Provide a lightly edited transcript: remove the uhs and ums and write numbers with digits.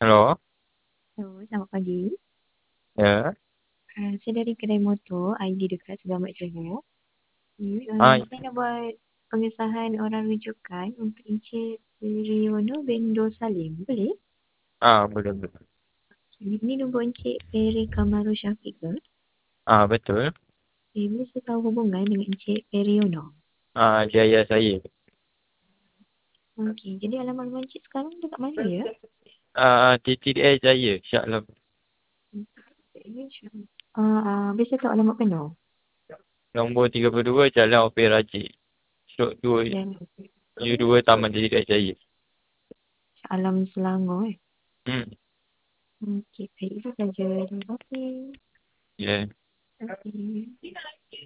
Halo, Halo, selamat pagi. ya. Saya dari kedai motor ID dekat Selamat Johor. Ah, Saya nak buat pengesahan orang rujukan untuk Encik Riono bin Salim. Boleh? boleh, boleh. Ini nombor Encik Peri Kamaru Syafiq ke? Betul. Boleh saya tahu hubungan dengan Encik Riono? Dia ayah saya. Okey, jadi alamat rumah Encik sekarang dekat mana ya? TTDI Jaya, Shah Alam. Biasa tahu alamat penuh. Nombor 32, Jalan Opera Raji. Slot 2, Dan U2, Taman TTDI Jaya. Alam Selangor Hmm, Okey, baik itu saja. Terima kasih. ya. Okey.